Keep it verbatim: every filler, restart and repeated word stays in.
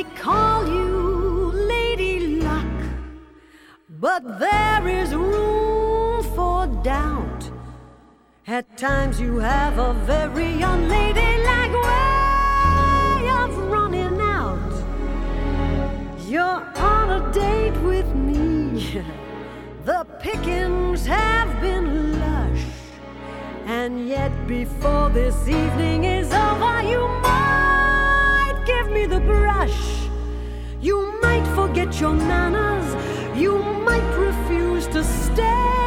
may call you Lady Luck, but there is room for doubt. At times you have a very unladylike way of running out. You're on a date with me. The pickings have been lush, and yet before this evening is over, you might give me the brush. You might forget your manners. You might refuse to stay.